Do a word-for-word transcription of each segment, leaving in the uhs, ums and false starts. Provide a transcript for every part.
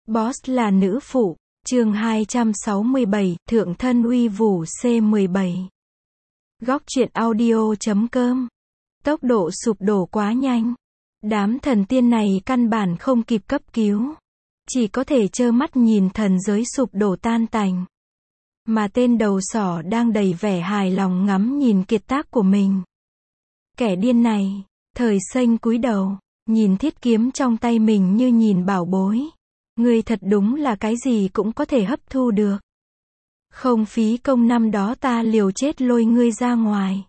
Boss là nữ phụ, chương hai trăm sáu mươi bảy, Thượng thân uy vũ C mười bảy. Góc truyện audio chấm com. Tốc độ sụp đổ quá nhanh. Đám thần tiên này căn bản không kịp cấp cứu. Chỉ có thể trơ mắt nhìn thần giới sụp đổ tan tành. Mà tên đầu sỏ đang đầy vẻ hài lòng ngắm nhìn kiệt tác của mình. Kẻ điên này, thời xanh cúi đầu, nhìn thiết kiếm trong tay mình như nhìn bảo bối. Ngươi thật đúng là cái gì cũng có thể hấp thu được. Không phí công năm đó ta liều chết lôi ngươi ra ngoài.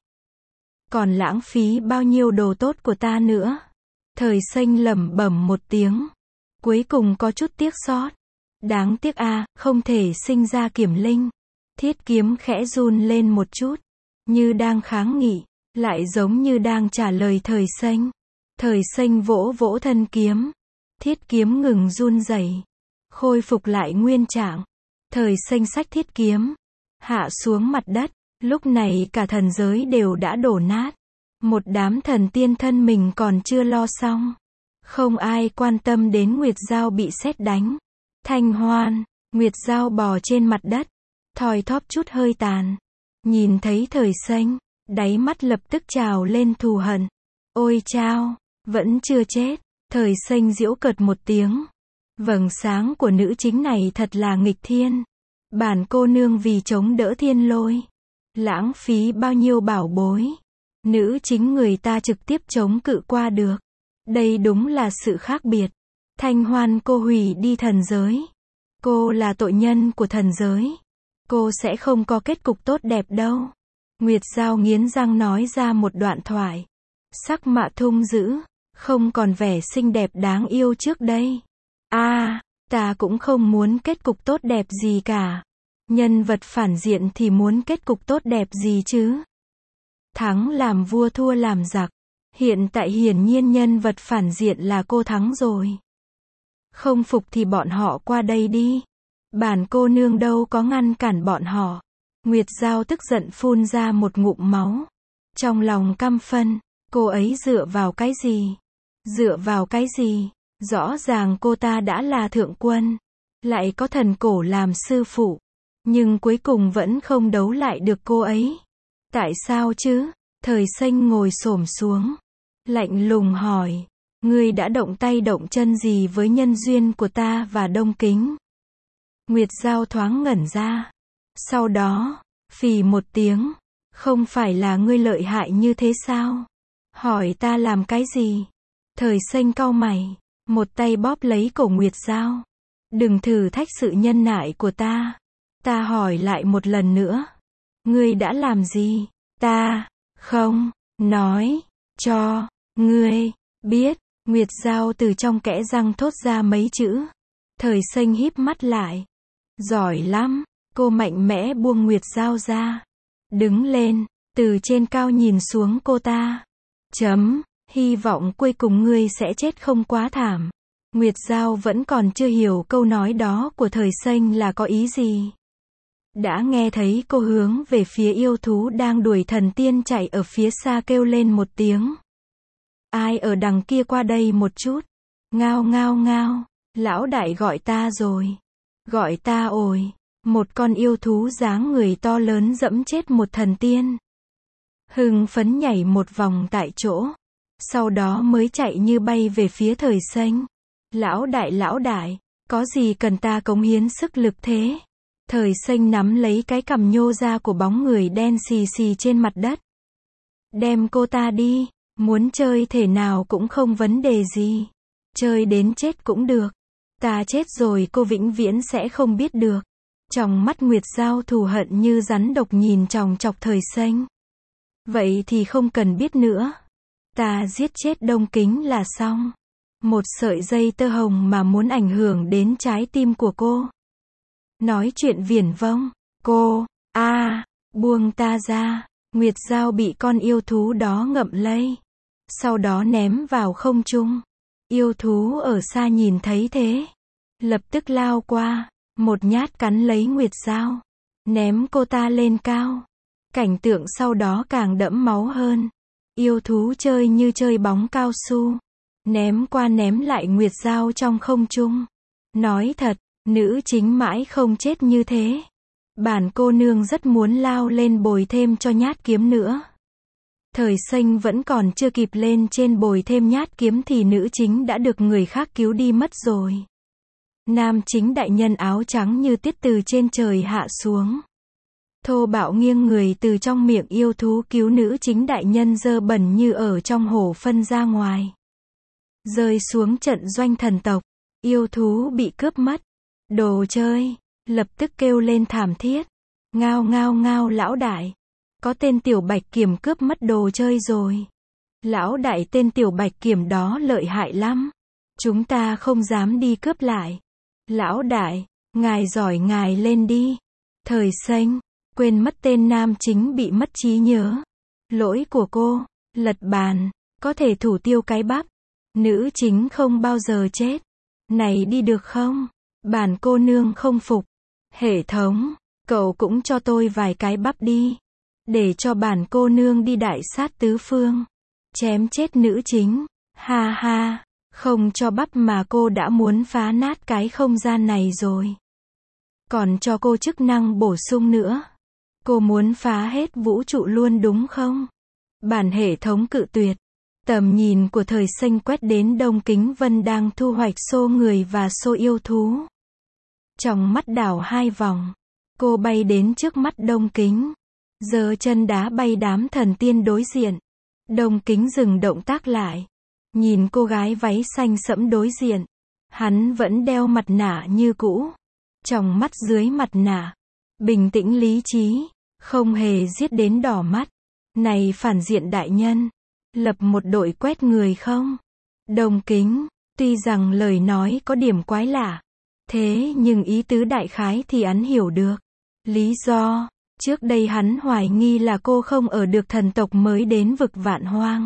Còn lãng phí bao nhiêu đồ tốt của ta nữa. Thời xanh lẩm bẩm một tiếng. Cuối cùng có chút tiếc xót. Đáng tiếc a, à, không thể sinh ra kiểm linh. Thiết kiếm khẽ run lên một chút. Như đang kháng nghị. Lại giống như đang trả lời thời xanh. Thời xanh vỗ vỗ thân kiếm. Thiết kiếm ngừng run rẩy, khôi phục lại nguyên trạng. Thời xanh xách thiết kiếm, hạ xuống mặt đất. Lúc này cả thần giới đều đã đổ nát. Một đám thần tiên thân mình còn chưa lo xong. Không ai quan tâm đến Nguyệt Dao bị sét đánh. Thanh Hoan, Nguyệt Dao bò trên mặt đất, thoi thóp chút hơi tàn. Nhìn thấy thời xanh, đáy mắt lập tức trào lên thù hận. Ôi chao, vẫn chưa chết. Thời xanh giễu cợt một tiếng. Vầng sáng của nữ chính này thật là nghịch thiên. Bản cô nương vì chống đỡ thiên lôi. Lãng phí bao nhiêu bảo bối. Nữ chính người ta trực tiếp chống cự qua được. Đây đúng là sự khác biệt. Thanh Hoan cô hủy đi thần giới. Cô là tội nhân của thần giới. Cô sẽ không có kết cục tốt đẹp đâu. Nguyệt Dao nghiến răng nói ra một đoạn thoại. Sắc mạ thung dữ. Không còn vẻ xinh đẹp đáng yêu trước đây. A, à, ta cũng không muốn kết cục tốt đẹp gì cả. Nhân vật phản diện thì muốn kết cục tốt đẹp gì chứ? Thắng làm vua thua làm giặc. Hiện tại hiển nhiên nhân vật phản diện là cô thắng rồi. Không phục thì bọn họ qua đây đi. Bản cô nương đâu có ngăn cản bọn họ. Nguyệt Dao tức giận phun ra một ngụm máu. Trong lòng căm phân, cô ấy dựa vào cái gì? Dựa vào cái gì? Rõ ràng cô ta đã là thượng quân, lại có thần cổ làm sư phụ, nhưng cuối cùng vẫn không đấu lại được cô ấy. Tại sao chứ? Thời xanh ngồi xổm xuống, lạnh lùng hỏi, ngươi đã động tay động chân gì với nhân duyên của ta và Đông Kính? Nguyệt Dao thoáng ngẩn ra, sau đó, phì một tiếng, không phải là ngươi lợi hại như thế sao? Hỏi ta làm cái gì? Thời xanh cau mày, một tay bóp lấy cổ Nguyệt Dao. Đừng thử thách sự nhân nại của ta. Ta hỏi lại một lần nữa. Ngươi đã làm gì? Ta, không, nói, cho, ngươi, biết. Nguyệt Dao từ trong kẽ răng thốt ra mấy chữ. Thời xanh híp mắt lại. Giỏi lắm, cô mạnh mẽ buông Nguyệt Dao ra. Đứng lên, từ trên cao nhìn xuống cô ta. Chấm. Hy vọng cuối cùng ngươi sẽ chết không quá thảm. Nguyệt Dao vẫn còn chưa hiểu câu nói đó của thời xanh là có ý gì. Đã nghe thấy cô hướng về phía yêu thú đang đuổi thần tiên chạy ở phía xa kêu lên một tiếng. Ai ở đằng kia qua đây một chút. Ngao ngao ngao. Lão đại gọi ta rồi. Gọi ta ồi. Một con yêu thú dáng người to lớn dẫm chết một thần tiên. Hưng phấn nhảy một vòng tại chỗ. Sau đó mới chạy như bay về phía thời xanh. Lão đại lão đại, có gì cần ta cống hiến sức lực thế? Thời xanh nắm lấy cái cằm nhô ra của bóng người đen xì xì trên mặt đất. Đem cô ta đi, muốn chơi thể nào cũng không vấn đề gì. Chơi đến chết cũng được. Ta chết rồi cô vĩnh viễn sẽ không biết được. Trong mắt Nguyệt Dao thù hận như rắn độc nhìn chòng chọc thời xanh. Vậy thì không cần biết nữa. Ta giết chết Đông Kính là xong. Một sợi dây tơ hồng mà muốn ảnh hưởng đến trái tim của cô. Nói chuyện viển vông. Cô, a, à, buông ta ra. Nguyệt Dao bị con yêu thú đó ngậm lấy. Sau đó ném vào không trung. Yêu thú ở xa nhìn thấy thế. Lập tức lao qua. Một nhát cắn lấy Nguyệt Dao. Ném cô ta lên cao. Cảnh tượng sau đó càng đẫm máu hơn. Yêu thú chơi như chơi bóng cao su. Ném qua ném lại Nguyệt Dao trong không trung. Nói thật, nữ chính mãi không chết như thế. Bản cô nương rất muốn lao lên bồi thêm cho nhát kiếm nữa. Thời xanh vẫn còn chưa kịp lên trên bồi thêm nhát kiếm thì nữ chính đã được người khác cứu đi mất rồi. Nam chính đại nhân áo trắng như tiết từ trên trời hạ xuống. Thô bạo nghiêng người từ trong miệng yêu thú cứu nữ chính đại nhân dơ bẩn như ở trong hồ phân ra ngoài. Rơi xuống trận doanh thần tộc, yêu thú bị cướp mất. Đồ chơi, lập tức kêu lên thảm thiết. Ngao ngao ngao lão đại. Có tên tiểu bạch kiểm cướp mất đồ chơi rồi. Lão đại tên tiểu bạch kiểm đó lợi hại lắm. Chúng ta không dám đi cướp lại. Lão đại, ngài giỏi ngài lên đi. Thời xanh, quên mất tên nam chính bị mất trí nhớ. Lỗi của cô, lật bàn, có thể thủ tiêu cái bắp. Nữ chính không bao giờ chết. Này đi được không? Bản cô nương không phục. Hệ thống, cậu cũng cho tôi vài cái bắp đi. Để cho bản cô nương đi đại sát tứ phương. Chém chết nữ chính. Ha ha, không cho bắp mà cô đã muốn phá nát cái không gian này rồi. Còn cho cô chức năng bổ sung nữa. Cô muốn phá hết vũ trụ luôn đúng không? Bản hệ thống cự tuyệt. Tầm nhìn của thời xanh quét đến Đông Kính Vân đang thu hoạch xô người và xô yêu thú. Trong mắt đảo hai vòng. Cô bay đến trước mắt Đông Kính. Giơ chân đá bay đám thần tiên đối diện. Đông Kính dừng động tác lại. Nhìn cô gái váy xanh sẫm đối diện. Hắn vẫn đeo mặt nạ như cũ. Trong mắt dưới mặt nạ. Bình tĩnh lý trí. Không hề giết đến đỏ mắt. Này phản diện đại nhân. Lập một đội quét người không? Đông Kính. Tuy rằng lời nói có điểm quái lạ. Thế nhưng ý tứ đại khái thì hắn hiểu được. Lý do. Trước đây hắn hoài nghi là cô không ở được thần tộc mới đến vực vạn hoang.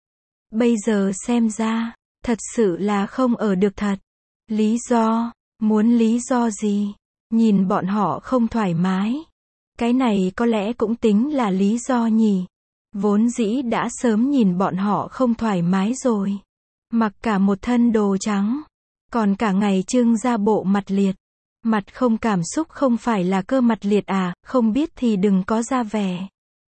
Bây giờ xem ra, thật sự là không ở được thật. Lý do, muốn lý do gì? Nhìn bọn họ không thoải mái. Cái này có lẽ cũng tính là lý do nhỉ. Vốn dĩ đã sớm nhìn bọn họ không thoải mái rồi. Mặc cả một thân đồ trắng. Còn cả ngày trưng ra bộ mặt liệt. Mặt không cảm xúc không phải là cơ mặt liệt à, không biết thì đừng có ra vẻ.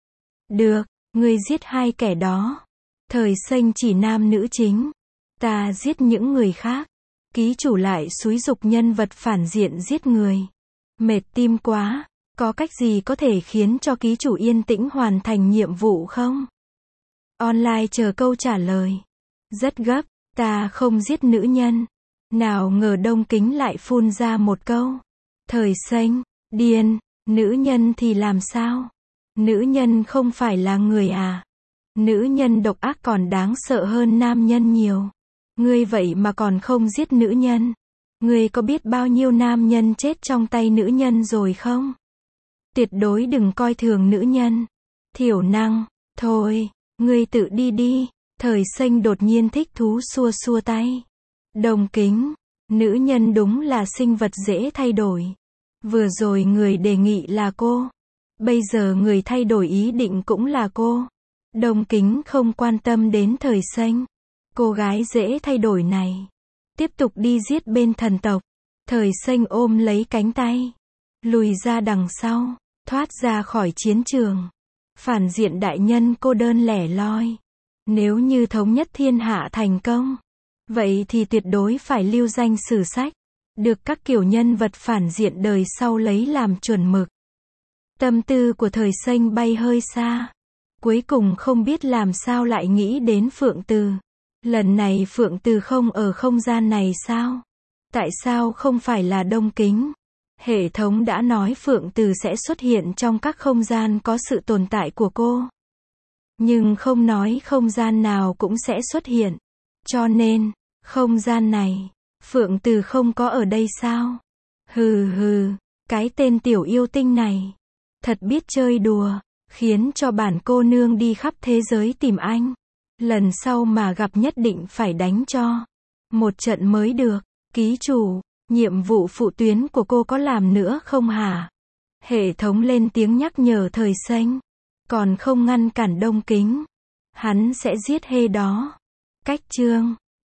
Được, ngươi giết hai kẻ đó. Thời xanh chỉ nam nữ chính. Ta giết những người khác. Ký chủ lại xúi giục nhân vật phản diện giết người. Mệt tim quá, có cách gì có thể khiến cho ký chủ yên tĩnh hoàn thành nhiệm vụ không? Online chờ câu trả lời. Rất gấp, ta không giết nữ nhân. Nào ngờ Đông Kính lại phun ra một câu. Thời xanh, điên, nữ nhân thì làm sao? Nữ nhân không phải là người à? Nữ nhân độc ác còn đáng sợ hơn nam nhân nhiều. Ngươi vậy mà còn không giết nữ nhân. Ngươi có biết bao nhiêu nam nhân chết trong tay nữ nhân rồi không? Tuyệt đối đừng coi thường nữ nhân. Thiểu năng, thôi, ngươi tự đi đi. Thời xanh đột nhiên thích thú xua xua tay. Đông Kính, nữ nhân đúng là sinh vật dễ thay đổi. Vừa rồi người đề nghị là cô. Bây giờ người thay đổi ý định cũng là cô. Đông Kính không quan tâm đến thời xanh. Cô gái dễ thay đổi này. Tiếp tục đi giết bên thần tộc. Thời xanh ôm lấy cánh tay. Lùi ra đằng sau. Thoát ra khỏi chiến trường. Phản diện đại nhân cô đơn lẻ loi. Nếu như thống nhất thiên hạ thành công. Vậy thì tuyệt đối phải lưu danh sử sách. Được các kiểu nhân vật phản diện đời sau lấy làm chuẩn mực. Tâm tư của thời xanh bay hơi xa. Cuối cùng không biết làm sao lại nghĩ đến Phượng Từ. Lần này Phượng Từ không ở không gian này sao? Tại sao không phải là Đông Kính? Hệ thống đã nói Phượng Từ sẽ xuất hiện trong các không gian có sự tồn tại của cô. Nhưng không nói không gian nào cũng sẽ xuất hiện. Cho nên, không gian này, Phượng Từ không có ở đây sao? Hừ hừ, cái tên tiểu yêu tinh này. Thật biết chơi đùa, khiến cho bản cô nương đi khắp thế giới tìm anh. Lần sau mà gặp nhất định phải đánh cho một trận mới được. Ký chủ, nhiệm vụ phụ tuyến của cô có làm nữa không hả? Hệ thống lên tiếng nhắc nhở thời xanh. Còn không ngăn cản Đông Kính. Hắn sẽ giết hê đó. Cách chương